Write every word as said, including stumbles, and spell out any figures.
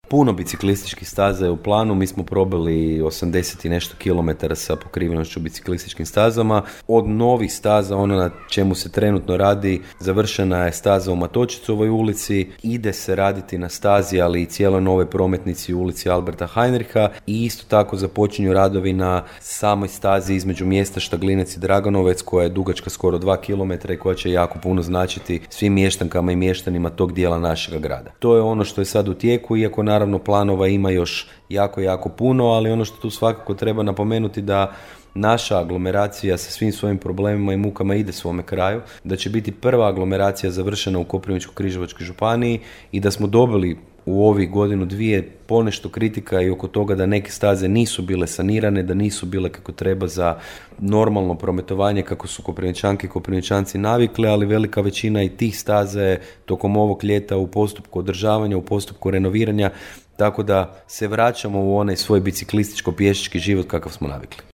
Puno biciklističkih staza je u planu, mi smo probali osamdeset i nešto kilometara sa pokrivenošću biciklističkim stazama. Od novih staza, ono na čemu se trenutno radi, završena je staza u Matočicovoj ulici, ide se raditi na stazi, ali i cijeloj novoj prometnici u ulici Alberta Heinricha i isto tako započinju radovi na samoj stazi između mjesta Štaglinec i Draganovec, koja je dugačka skoro dva kilometra i koja će jako puno značiti svim mještankama i mještanima tog dijela našega grada. To je ono što je sad u tijeku, iako naravno planova ima još jako, jako puno, ali ono što tu svakako treba napomenuti da naša aglomeracija sa svim svojim problemima i mukama ide svome kraju, da će biti prva aglomeracija završena u Koprivničko-križevačkoj županiji i da smo dobili u ovih godinu dvije ponešto kritika i oko toga da neke staze nisu bile sanirane, da nisu bile kako treba za normalno prometovanje kako su Koprivničanke i Koprivničanci navikli, ali velika većina i tih staza je tokom ovog ljeta u postupku održavanja, u postupku renoviranja, tako da se vraćamo u onaj svoj biciklističko-pješački život kakav smo navikli.